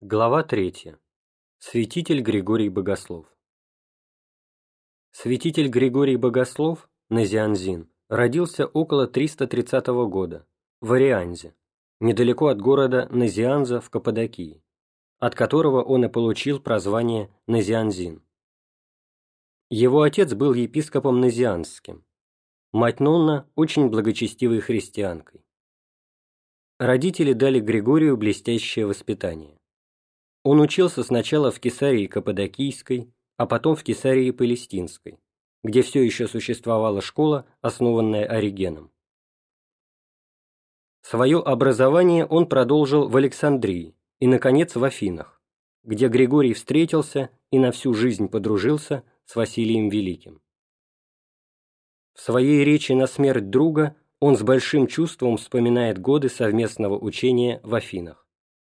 Глава 3. Святитель Григорий Богослов. Святитель Григорий Богослов, Назианзин, родился около 330 года в Арианзе, недалеко от города Назианза в Каппадокии, от которого он и получил прозвание Назианзин. Его отец был епископом назианзским, мать Нонна очень благочестивой христианкой. Родители дали Григорию блестящее воспитание. Он учился сначала в Кесарии Каппадокийской, а потом в Кесарии Палестинской, где все еще существовала школа, основанная Оригеном. Свое образование он продолжил в Александрии и, наконец, в Афинах, где Григорий встретился и на всю жизнь подружился с Василием Великим. В своей речи на смерть друга он с большим чувством вспоминает годы совместного учения в Афинах.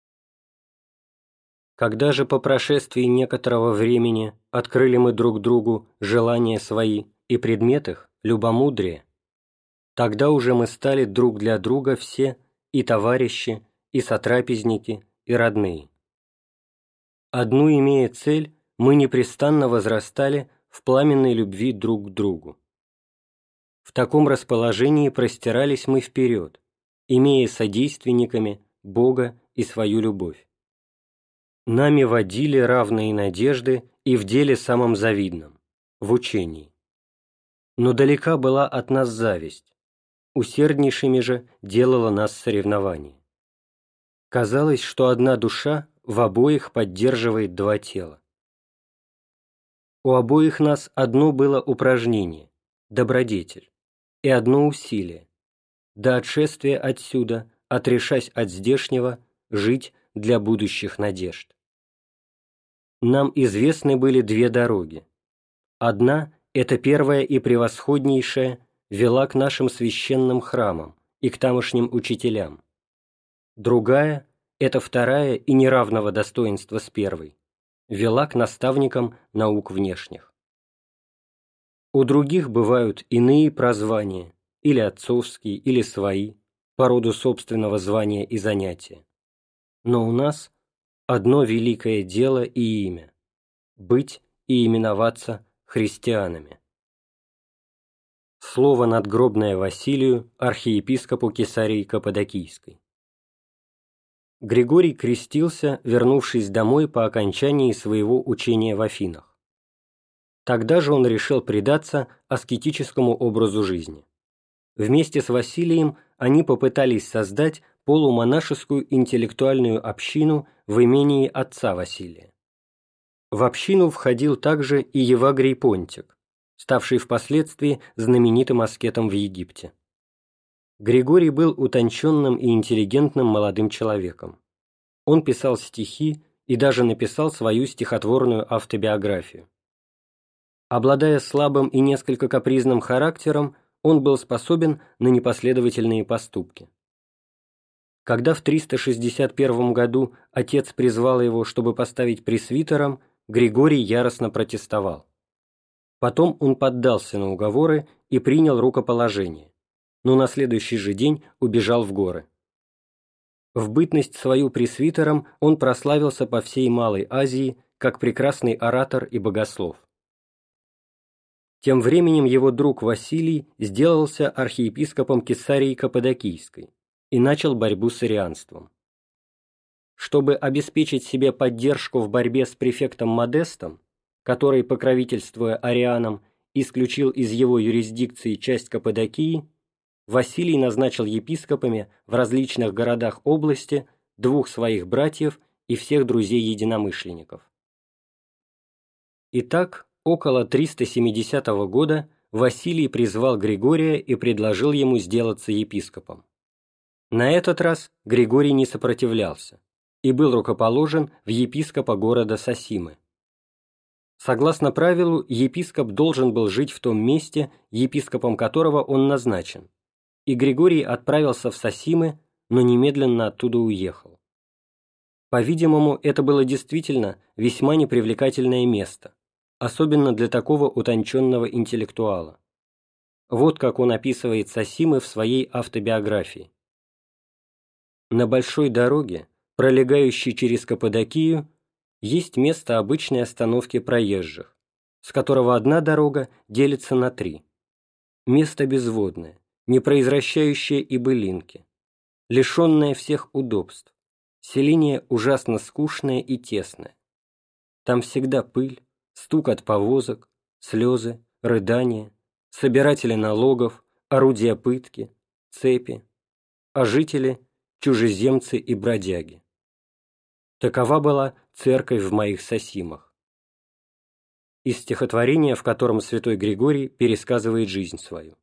Когда же по прошествии некоторого времени открыли мы друг другу желания свои и предмет их, любомудрие, тогда уже мы стали друг для друга все и товарищи, и сотрапезники, и родные. Одну имея цель, мы непрестанно возрастали в пламенной любви друг к другу. В таком расположении простирались мы вперед, имея содейственниками Бога и свою любовь. Нами водили равные надежды и в деле самом завидном, в учении. Но далека была от нас зависть, усерднейшими же делала нас соревнование. Казалось, что одна душа в обоих поддерживает два тела. У обоих нас одно было упражнение, добродетель, и одно усилие, до отшествия отсюда, отрешась от здешнего, жить для будущих надежд. Нам известны были две дороги. Одна, это первая и превосходнейшая, вела к нашим священным храмам и к тамошним учителям. Другая, это вторая и неравного достоинства с первой, вела к наставникам наук внешних. У других бывают иные прозвания, или отцовские, или свои, по роду собственного звания и занятия. Но у нас одно великое дело и имя – быть и именоваться христианами. Слово надгробное Василию, архиепископу Кесарии Каппадокийской. Григорий крестился, вернувшись домой по окончании своего учения в Афинах. Тогда же он решил предаться аскетическому образу жизни. Вместе с Василием они попытались создать полумонашескую интеллектуальную общину в имении отца Василия. В общину входил также и Евагрий Понтик, ставший впоследствии знаменитым аскетом в Египте. Григорий был утонченным и интеллигентным молодым человеком. Он писал стихи и даже написал свою стихотворную автобиографию. Обладая слабым и несколько капризным характером, он был способен на непоследовательные поступки. Когда в 361 году отец призвал его, чтобы поставить пресвитером, Григорий яростно протестовал. Потом он поддался на уговоры и принял рукоположение, но на следующий же день убежал в горы. В бытность свою пресвитером он прославился по всей Малой Азии как прекрасный оратор и богослов. Тем временем его друг Василий сделался архиепископом Кесарии Каппадокийской и начал борьбу с арианством. Чтобы обеспечить себе поддержку в борьбе с префектом Модестом, который, покровительствуя арианам, исключил из его юрисдикции часть Каппадокии, Василий назначил епископами в различных городах области двух своих братьев и всех друзей-единомышленников. Итак, около 370 года Василий призвал Григория и предложил ему сделаться епископом. На этот раз Григорий не сопротивлялся и был рукоположен в епископа города Сосимы. Согласно правилу, епископ должен был жить в том месте, епископом которого он назначен, и Григорий отправился в Сосимы, но немедленно оттуда уехал. По-видимому, это было действительно весьма непривлекательное место, особенно для такого утонченного интеллектуала. Вот как он описывает Сосимы в своей автобиографии. «На большой дороге, пролегающий через Каппадокию, есть место обычной остановки проезжих, с которого одна дорога делится на три. Место безводное, не произвращающее и былинки, лишенное всех удобств, селение ужасно скучное и тесное. Там всегда пыль, стук от повозок, слезы, рыдания, собиратели налогов, орудия пытки, цепи, а жители – чужеземцы и бродяги. Такова была церковь в моих Сосимах. Из стихотворения, в котором святой Григорий пересказывает жизнь свою.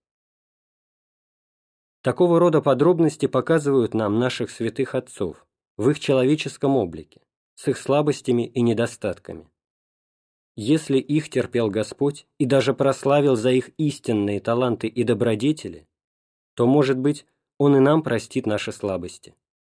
Такого рода подробности показывают нам наших святых отцов в их человеческом облике, с их слабостями и недостатками. Если их терпел Господь и даже прославил за их истинные таланты и добродетели, то, может быть, Он и нам простит наши слабости.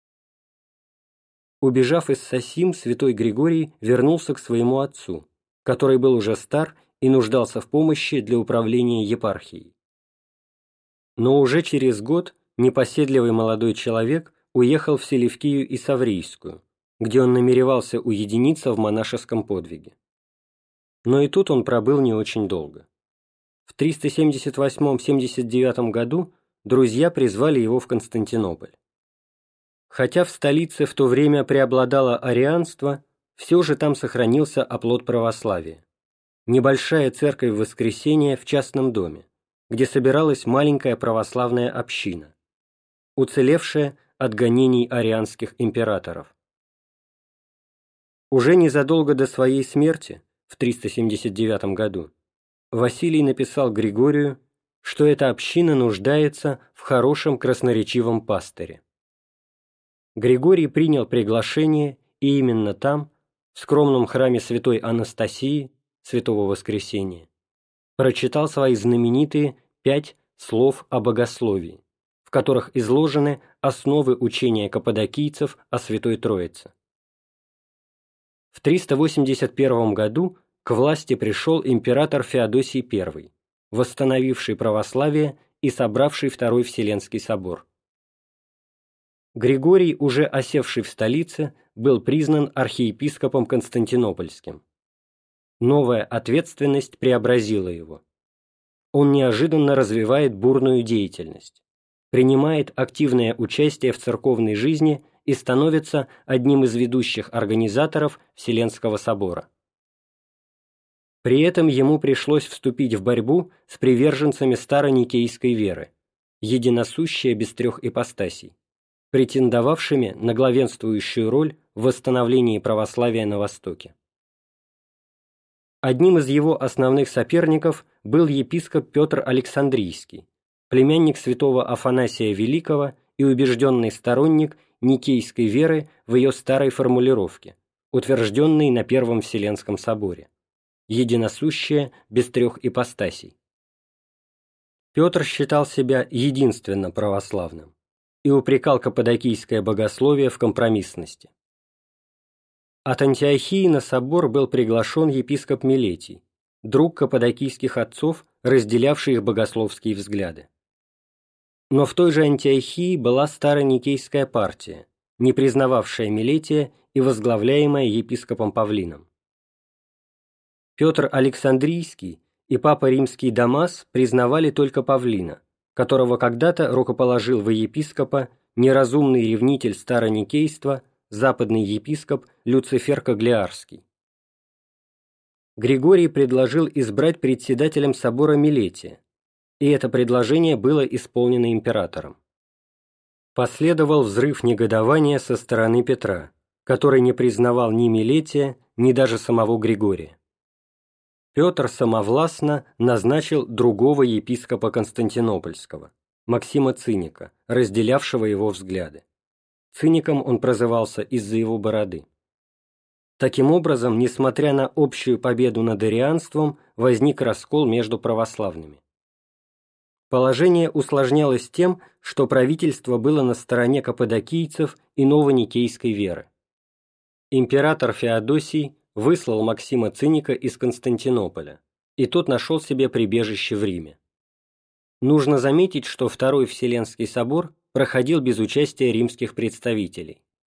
Убежав из Сосим, святой Григорий вернулся к своему отцу, который был уже стар и нуждался в помощи для управления епархией. Но уже через год непоседливый молодой человек уехал в Селевкию и Саврийскую, где он намеревался уединиться в монашеском подвиге. Но и тут он пробыл не очень долго. В 378-79 году друзья призвали его в Константинополь. Хотя в столице в то время преобладало арианство, все же там сохранился оплот православия. Небольшая церковь Воскресения в частном доме, где собиралась маленькая православная община, уцелевшая от гонений арианских императоров. Уже незадолго до своей смерти, в 379 году, Василий написал Григорию, что эта община нуждается в хорошем красноречивом пастыре. Григорий принял приглашение, и именно там, в скромном храме святой Анастасии, Святого Воскресения, прочитал свои знаменитые 5 слов о богословии, в которых изложены основы учения каппадокийцев о Святой Троице. В 381 году к власти пришел император Феодосий I, восстановивший православие и собравший Второй Вселенский собор. Григорий, уже осевший в столице, был признан архиепископом Константинопольским. Новая ответственность преобразила его. Он неожиданно развивает бурную деятельность, принимает активное участие в церковной жизни и становится одним из ведущих организаторов Вселенского собора. При этом ему пришлось вступить в борьбу с приверженцами староникейской веры, единосущая без 3 ипостасей, претендовавшими на главенствующую роль в восстановлении православия на Востоке. Одним из его основных соперников был епископ Петр Александрийский, племянник святого Афанасия Великого и убежденный сторонник никейской веры в ее старой формулировке, утвержденной на Первом Вселенском соборе, единосущее без 3 ипостасей. Петр считал себя единственно православным и упрекал каппадокийское богословие в компромиссности. От Антиохии на собор был приглашен епископ Милетий, друг каппадокийских отцов, разделявший их богословские взгляды. Но в той же Антиохии была староникейская партия, не признававшая Милетия и возглавляемая епископом Павлином. Петр Александрийский и папа римский Дамас признавали только Павлина, которого когда-то рукоположил во епископа неразумный ревнитель староникейства, западный епископ Люцифер Коглиарский. Григорий предложил избрать председателем собора Милетия, и это предложение было исполнено императором. Последовал взрыв негодования со стороны Петра, который не признавал ни Милетия, ни даже самого Григория. Петр самовластно назначил другого епископа Константинопольского, Максима Циника, разделявшего его взгляды. Циником он прозывался из-за его бороды. Таким образом, несмотря на общую победу над арианством, возник раскол между православными. Положение усложнялось тем, что правительство было на стороне каппадокийцев и новоникейской веры. Император Феодосий выслал Максима Циника из Константинополя, и тот нашел себе прибежище в Риме. Нужно заметить, что Второй Вселенский собор проходил без участия римских представителей.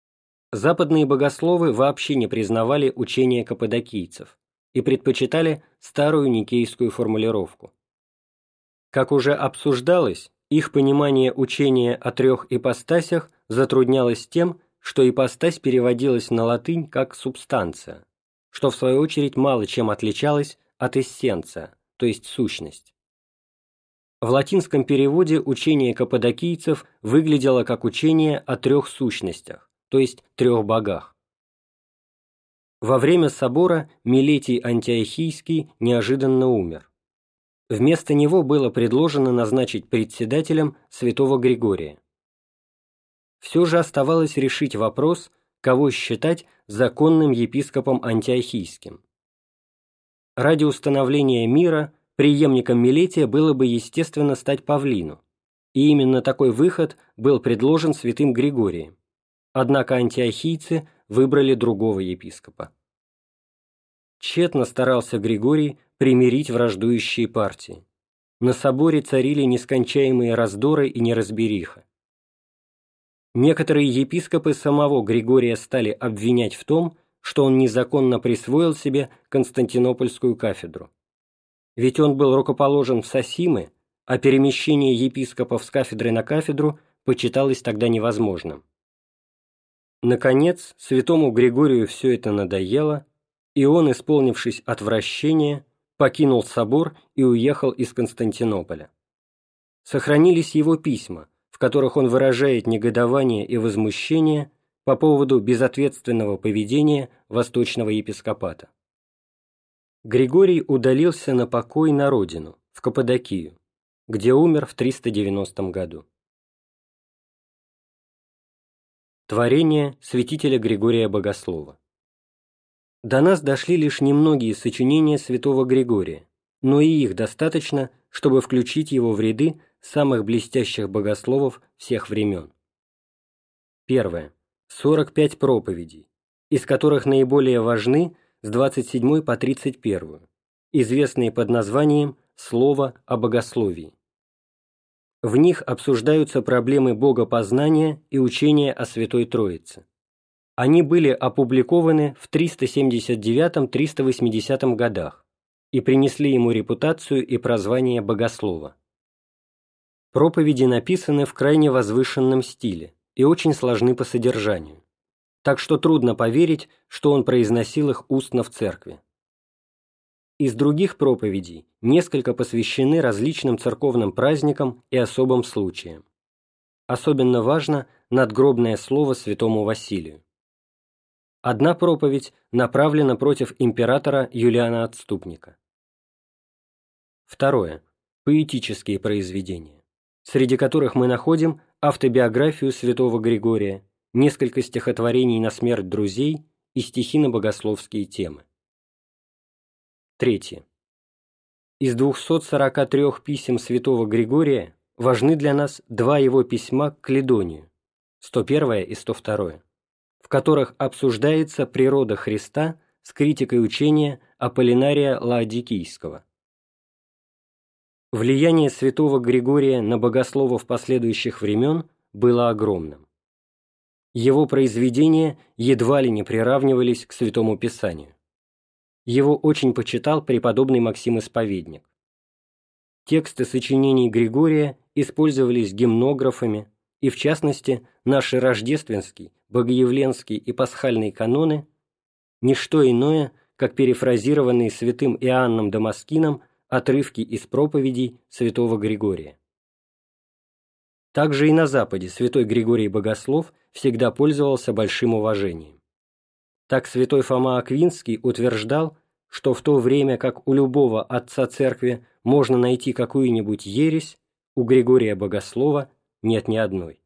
Западные богословы вообще не признавали учение каппадокийцев и предпочитали старую никейскую формулировку. Как уже обсуждалось, их понимание учения о трех ипостасях затруднялось тем, что ипостась переводилась на латынь как «субстанция», что в свою очередь мало чем отличалось от эссенция, то есть сущность. В латинском переводе учение каппадокийцев выглядело как учение о трех сущностях, то есть трех богах. Во время собора Милетий Антиохийский неожиданно умер. Вместо него было предложено назначить председателем святого Григория. Все же оставалось решить вопрос, кого считать законным епископом антиохийским. Ради установления мира преемником Милетия было бы естественно стать Павлину, и именно такой выход был предложен святым Григорием. Однако антиохийцы выбрали другого епископа. Тщетно старался Григорий примирить враждующие партии. На соборе царили нескончаемые раздоры и неразбериха. Некоторые епископы самого Григория стали обвинять в том, что он незаконно присвоил себе Константинопольскую кафедру. Ведь он был рукоположен в Сосимы, а перемещение епископов с кафедры на кафедру почиталось тогда невозможным. Наконец, святому Григорию все это надоело, и он, исполнившись отвращения, покинул собор и уехал из Константинополя. Сохранились его письма, в которых он выражает негодование и возмущение по поводу безответственного поведения восточного епископата. Григорий удалился на покой на родину, в Каппадокию, где умер в 390 году. Творение святителя Григория Богослова. До нас дошли лишь немногие сочинения святого Григория, но и их достаточно, чтобы включить его в ряды самых блестящих богословов всех времен. Первое. 45 проповедей, из которых наиболее важны с 27 по 31, известные под названием «Слово о богословии». В них обсуждаются проблемы богопознания и учения о Святой Троице. Они были опубликованы в 379-380 годах и принесли ему репутацию и прозвание богослова. Проповеди написаны в крайне возвышенном стиле и очень сложны по содержанию, так что трудно поверить, что он произносил их устно в церкви. Из других проповедей несколько посвящены различным церковным праздникам и особым случаям. Особенно важно надгробное слово святому Василию. Одна проповедь направлена против императора Юлиана Отступника. Второе. Поэтические произведения, среди которых мы находим автобиографию святого Григория, несколько стихотворений на смерть друзей и стихи на богословские темы. Третье. Из 243 писем святого Григория важны для нас два его письма к Каледонию, 101 и 102, в которых обсуждается природа Христа с критикой учения Аполлинария Лаодикийского. Влияние святого Григория на богословов последующих времен было огромным. Его произведения едва ли не приравнивались к Святому Писанию. Его очень почитал преподобный Максим Исповедник. Тексты сочинений Григория использовались гимнографами, и в частности наши рождественский, богоявленский и пасхальные каноны – не что иное, как перефразированные святым Иоанном Дамаскином отрывки из проповедей святого Григория. Также и на Западе святой Григорий Богослов всегда пользовался большим уважением. Так святой Фома Аквинский утверждал, что в то время как у любого отца церкви можно найти какую-нибудь ересь, у Григория Богослова нет ни одной.